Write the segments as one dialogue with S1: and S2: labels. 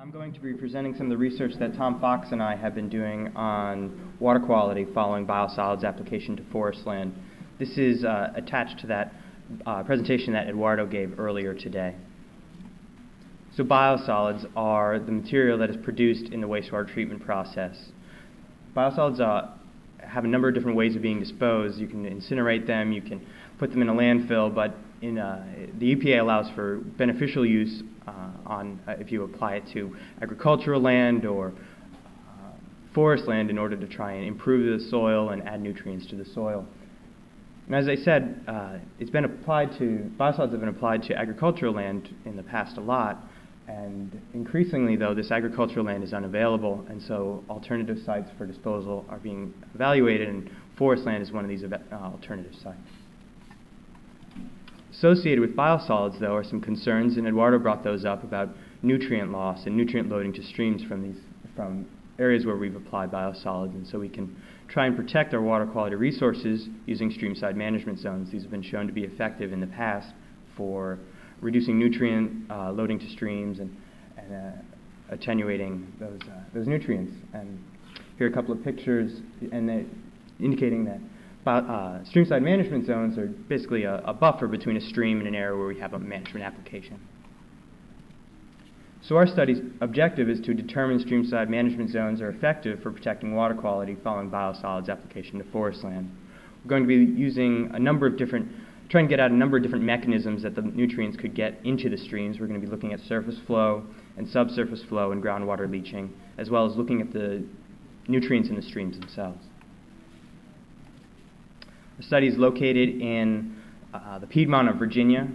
S1: I'm going to be presenting some of the research that Tom Fox and I have been doing on water quality following biosolids application to forest land. This is attached to that presentation that Eduardo gave earlier today. So biosolids are the material that is produced in the wastewater treatment process. Biosolids have a number of different ways of being disposed. You can incinerate them, you can put them in a landfill, but the EPA allows for beneficial use if you apply it to agricultural land or forest land in order to try and improve the soil and add nutrients to the soil. And as I said, biosolids have been applied to agricultural land in the past a lot, and increasingly, though, this agricultural land is unavailable, and so alternative sites for disposal are being evaluated, and forest land is one of these alternative sites. Associated with biosolids, though, are some concerns, and Eduardo brought those up about nutrient loss and nutrient loading to streams from areas where we've applied biosolids, and so we can try and protect our water quality resources using streamside management zones. These have been shown to be effective in the past for reducing nutrient loading to streams and attenuating those nutrients. And here are a couple of pictures indicating that streamside management zones are basically a buffer between a stream and an area where we have a management application. So our study's objective is to determine streamside management zones are effective for protecting water quality following biosolids application to forest land. We're going to be using trying to get out a number of different mechanisms that the nutrients could get into the streams. We're going to be looking at surface flow and subsurface flow and groundwater leaching, as well as looking at the nutrients in the streams themselves. The study is located in the Piedmont of Virginia,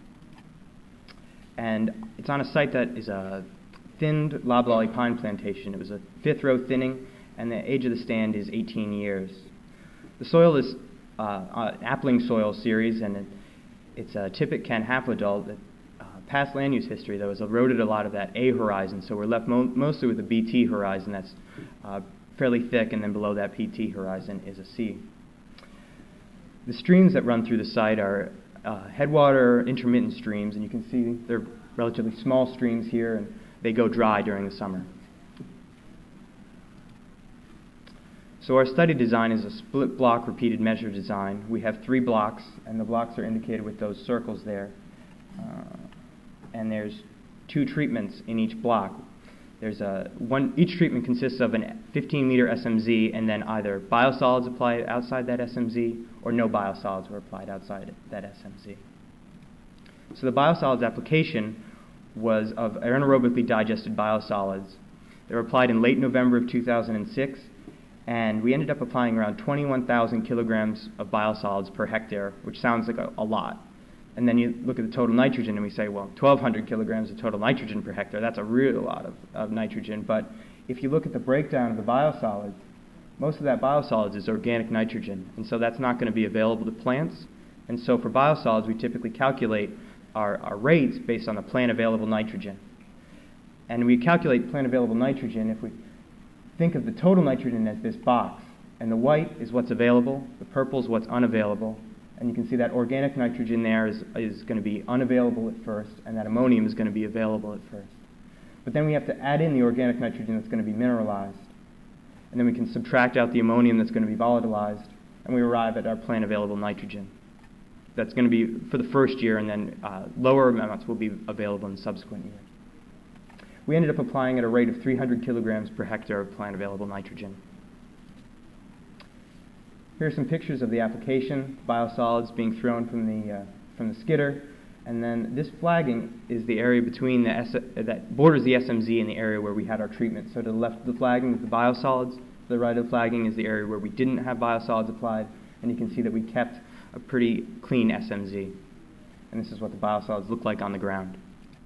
S1: and it's on a site that is a thinned loblolly pine plantation. It was a fifth row thinning, and the age of the stand is 18 years. The soil is Appling soil series, and it's a Tippett Kent haplodult that past land use history, though, has eroded a lot of that A horizon, so we're left mostly with a BT horizon that's fairly thick, and then below that PT horizon is a C. The streams that run through the site are headwater intermittent streams, and you can see they're relatively small streams here, and they go dry during the summer. So our study design is a split block repeated measure design. We have 3 blocks, and the blocks are indicated with those circles there. And there's 2 treatments in each block. Each treatment consists of a 15-meter SMZ, and then either biosolids applied outside that SMZ or no biosolids were applied outside that SMZ. So the biosolids application was of anaerobically digested biosolids. They were applied in late November of 2006, and we ended up applying around 21,000 kilograms of biosolids per hectare, which sounds like a lot. And then you look at the total nitrogen and we say, well, 1,200 kilograms of total nitrogen per hectare, that's a real lot of nitrogen. But if you look at the breakdown of the biosolids, most of that biosolids is organic nitrogen, and so that's not going to be available to plants. And so for biosolids, we typically calculate our rates based on the plant available nitrogen. And we calculate plant available nitrogen if we think of the total nitrogen as this box, and the white is what's available, the purple is what's unavailable, and you can see that organic nitrogen there is going to be unavailable at first, and that ammonium is going to be available at first. But then we have to add in the organic nitrogen that's going to be mineralized, and then we can subtract out the ammonium that's going to be volatilized, and we arrive at our plant available nitrogen. That's going to be for the first year, and then lower amounts will be available in the subsequent year. We ended up applying at a rate of 300 kilograms per hectare of plant available nitrogen. Here are some pictures of the application, biosolids being thrown from the skidder, and then this flagging is the area between that borders the SMZ and the area where we had our treatment. So to the left of the flagging is the biosolids, to the right of the flagging is the area where we didn't have biosolids applied, and you can see that we kept a pretty clean SMZ. And this is what the biosolids look like on the ground.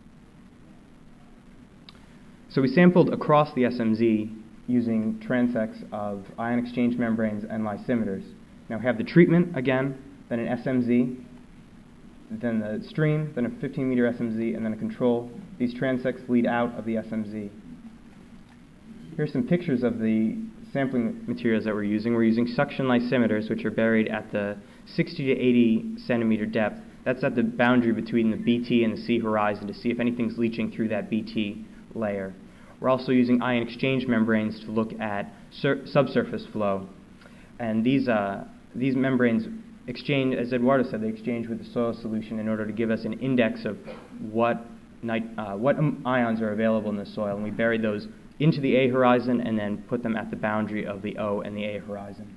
S1: So we sampled across the SMZ using transects of ion exchange membranes and lysimeters. Now we have the treatment again, then an SMZ, then the stream, then a 15-meter SMZ, and then a control. These transects lead out of the SMZ. Here's some pictures of the sampling materials that we're using. We're using suction lysimeters, which are buried at the 60 to 80 centimeter depth. That's at the boundary between the BT and the C horizon to see if anything's leaching through that BT layer. We're also using ion exchange membranes to look at subsurface flow. And these membranes exchange, as Eduardo said, they exchange with the soil solution in order to give us an index of what ions are available in the soil. And we bury those into the A horizon and then put them at the boundary of the O and the A horizon.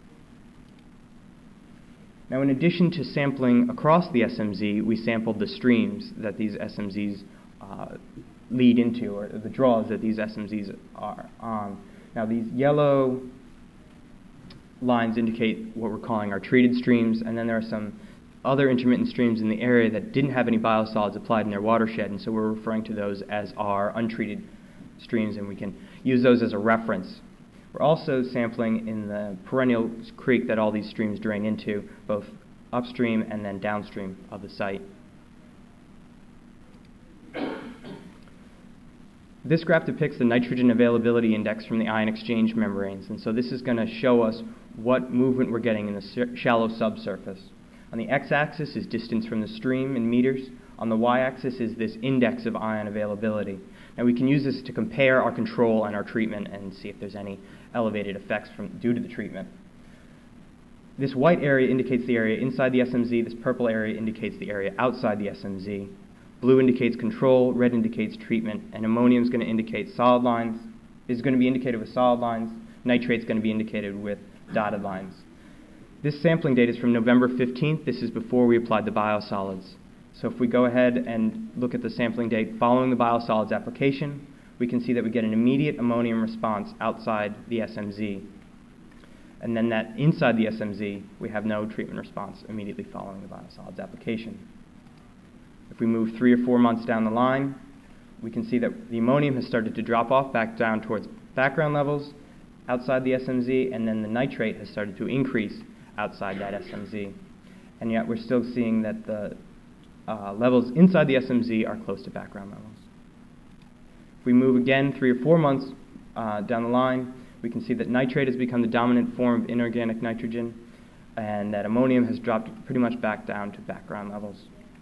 S1: Now, in addition to sampling across the SMZ, we sampled the streams that these SMZs lead into, or the draws that these SMZs are on. Now, these yellow lines indicate what we're calling our treated streams, and then there are some other intermittent streams in the area that didn't have any biosolids applied in their watershed, and so we're referring to those as our untreated streams, and we can use those as a reference. We're also sampling in the perennial creek that all these streams drain into, both upstream and then downstream of the site. This graph depicts the nitrogen availability index from the ion exchange membranes, and so this is going to show us what movement we're getting in the shallow subsurface. On the x-axis is distance from the stream in meters. On the y-axis is this index of ion availability. Now we can use this to compare our control and our treatment and see if there's any elevated effects due to the treatment. This white area indicates the area inside the SMZ. This purple area indicates the area outside the SMZ. Blue indicates control, red indicates treatment, and ammonium is going to indicate solid lines, is going to be indicated with solid lines, nitrate is going to be indicated with dotted lines. This sampling date is from November 15th. This is before we applied the biosolids. So if we go ahead and look at the sampling date following the biosolids application, we can see that we get an immediate ammonium response outside the SMZ. And then that inside the SMZ, we have no treatment response immediately following the biosolids application. If we move 3 or 4 months down the line, we can see that the ammonium has started to drop off back down towards background levels outside the SMZ, and then the nitrate has started to increase outside that SMZ. And yet we're still seeing that the levels inside the SMZ are close to background levels. If we move again 3 or 4 months down the line, we can see that nitrate has become the dominant form of inorganic nitrogen, and that ammonium has dropped pretty much back down to background levels.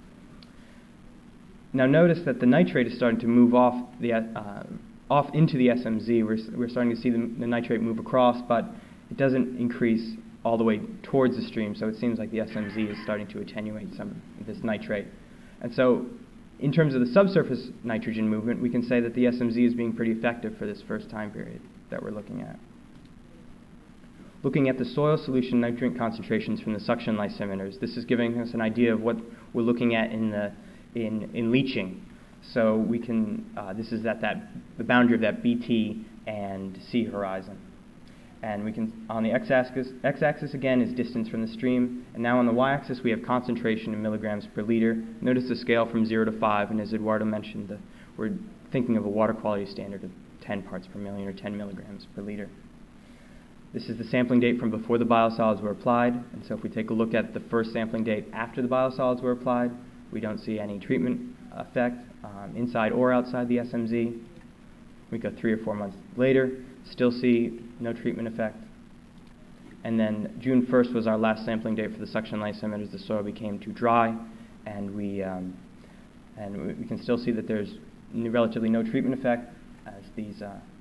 S1: Now notice that the nitrate is starting to move off into the SMZ. We're starting to see the nitrate move across, but it doesn't increase all the way towards the stream, so it seems like the SMZ is starting to attenuate some of this nitrate. And so in terms of the subsurface nitrogen movement, we can say that the SMZ is being pretty effective for this first time period that we're looking at. Looking at the soil solution nutrient concentrations from the suction lysimeters, this is giving us an idea of what we're looking at in leaching. So we can, this is at the boundary of that BT and C horizon. And we can, on the x-axis again is distance from the stream, and now on the y-axis we have concentration in milligrams per liter. Notice the scale from 0 to 5, and as Eduardo mentioned, we're thinking of a water quality standard of 10 parts per million, or 10 milligrams per liter. This is the sampling date from before the biosolids were applied, and so if we take a look at the first sampling date after the biosolids were applied, we don't see any treatment effect inside or outside the SMZ. We go 3 or 4 months later, still see no treatment effect. And then June 1st was our last sampling date for the suction lysimeters. The soil became too dry, and we can still see that there's relatively no treatment effect, as these,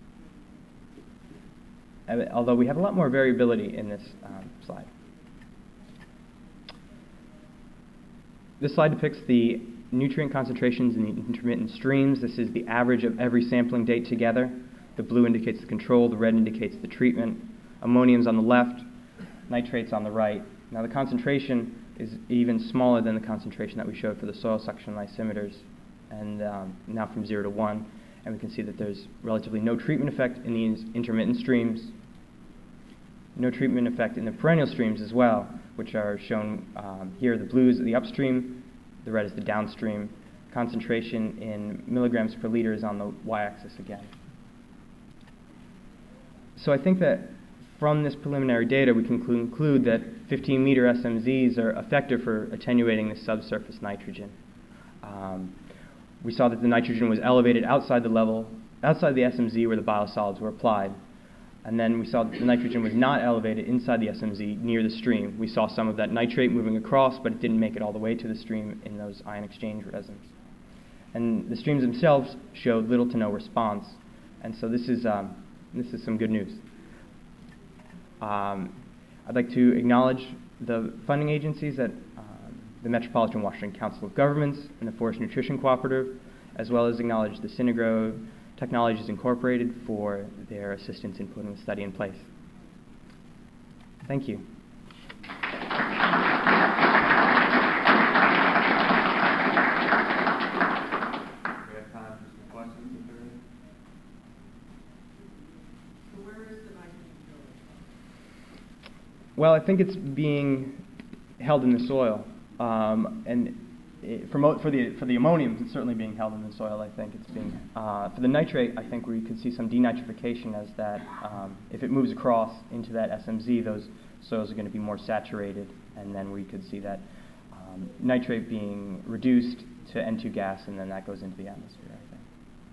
S1: although we have a lot more variability in this slide. This slide depicts the nutrient concentrations in the intermittent streams. This is the average of every sampling date together. The blue indicates the control, the red indicates the treatment. Ammonium's on the left, nitrate's on the right. Now the concentration is even smaller than the concentration that we showed for the soil suction lysimeters, and now from 0 to 1. And we can see that there's relatively no treatment effect in these intermittent streams. No treatment effect in the perennial streams as well, which are shown here. The blue is the upstream, the red is the downstream. Concentration in milligrams per liter is on the y-axis again. So I think that from this preliminary data we can conclude that 15-meter SMZs are effective for attenuating the subsurface nitrogen. We saw that the nitrogen was elevated outside the SMZ where the biosolids were applied. And then we saw that the nitrogen was not elevated inside the SMZ near the stream. We saw some of that nitrate moving across, but it didn't make it all the way to the stream in those ion exchange resins. And the streams themselves showed little to no response And so this is some good news. I'd like to acknowledge the funding agencies at the Metropolitan Washington Council of Governments and the Forest Nutrition Cooperative, as well as acknowledge the Synagro Technologies Incorporated for their assistance in putting the study in place. Thank you.
S2: We have time for some questions if there is.
S3: So where is the nitrogen going?
S1: Well, I think it's being held in the soil, and for the ammonium, it's certainly being held in the soil. I think it's being for the nitrate. I think we could see some denitrification as that if it moves across into that SMZ, those soils are going to be more saturated, and then we could see that nitrate being reduced to N2 gas, and then that goes into the atmosphere, I think.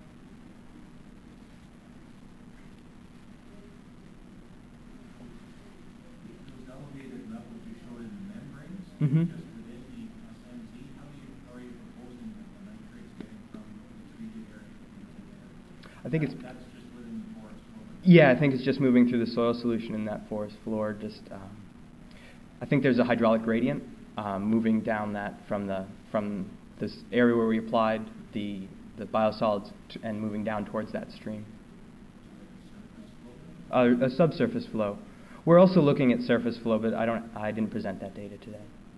S4: Those elevated levels you showed in the membranes,
S1: Mm-hmm.
S4: just within the SMZ, how are you proposing that the nitrates getting from the treated area into there?
S1: I think it's.
S4: That's just within the forest floor.
S1: Yeah, I think it's just moving through the soil solution in that forest floor. I think there's a hydraulic gradient moving down that from this area where we applied the biosolids and moving down towards that stream. A subsurface flow. We're also looking at surface flow, but I didn't present that data today.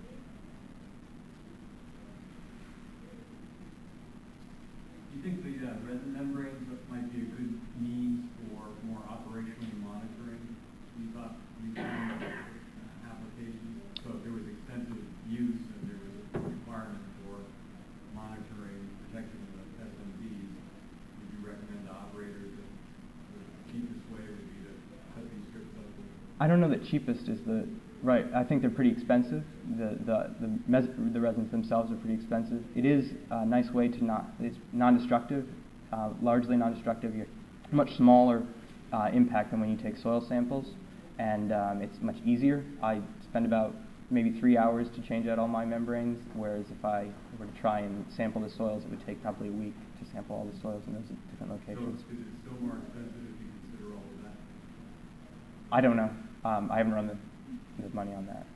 S4: Do you think the resin membranes might be a good means for more operationally monitoring these applications? So if there was extensive use and there was a requirement for monitoring protection of the SMDs, would you recommend to operators that the cheapest way would be to cut these strips up?
S1: I don't know that cheapest is the right. I think they're pretty expensive. The resins themselves are pretty expensive. It is a nice way to it's non-destructive, largely non-destructive. You're much smaller impact than when you take soil samples, and it's much easier. I spend about maybe 3 hours to change out all my membranes, whereas if I were to try and sample the soils, it would take probably a week to sample all the soils in those different locations.
S4: So is it still more expensive if you consider all of that?
S1: I don't know. I haven't run the money on that.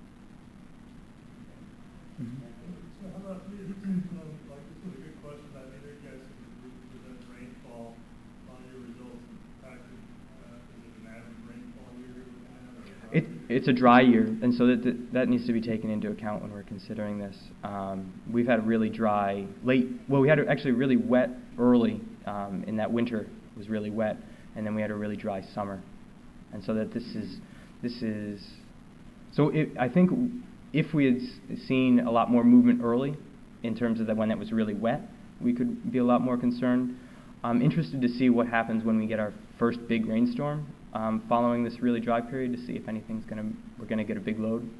S1: Mm-hmm.
S5: So how about, like, this is a good question. I mean, you guys can present rainfall on your results in practice. Is it an average rainfall year you're looking at?
S1: It's a dry year, and so that needs to be taken into account when we're considering this. We've had a really dry we had actually really wet early in that winter. It was really wet, and then we had a really dry summer. And so that I think if we had seen a lot more movement early in terms of when that was really wet, we could be a lot more concerned. I'm interested to see what happens when we get our first big rainstorm following this really dry period, to see if we're gonna get a big load.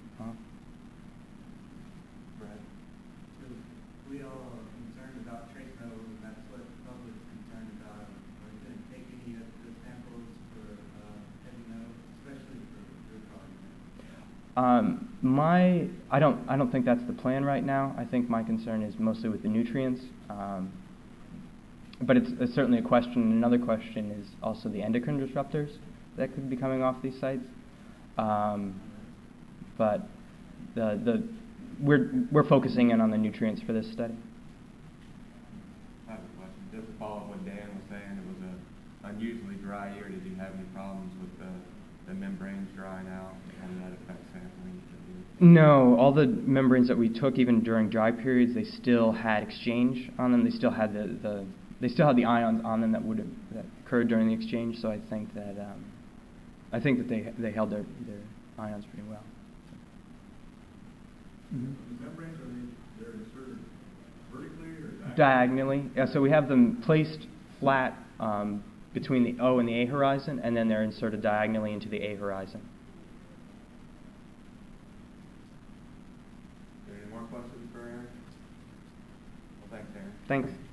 S6: We all are concerned about trace metals, and that's what the public is concerned about. Are you going to take any of the samples for heavy metals, especially for your project?
S1: I don't think that's the plan right now. I think my concern is mostly with the nutrients. But it's certainly a question. Another question is also the endocrine disruptors that could be coming off these sites. But we're focusing in on the nutrients for this study.
S2: I have a question. Just to follow up what Dan was saying, it was an unusually dry year. Did you have any problems with the membranes drying out? How did that affect sampling?
S1: No, all the membranes that we took, even during dry periods, they still had exchange on them. They still had the ions on them that occurred during the exchange. So I think that they held their ions pretty well. Mm-hmm.
S4: The membranes, they're inserted vertically or
S1: diagonally? Yeah, so we have them placed flat between the O and the A horizon, and then they're inserted diagonally into the A horizon.
S2: Any more questions for Aaron? Well, thanks, Aaron.
S1: Thanks.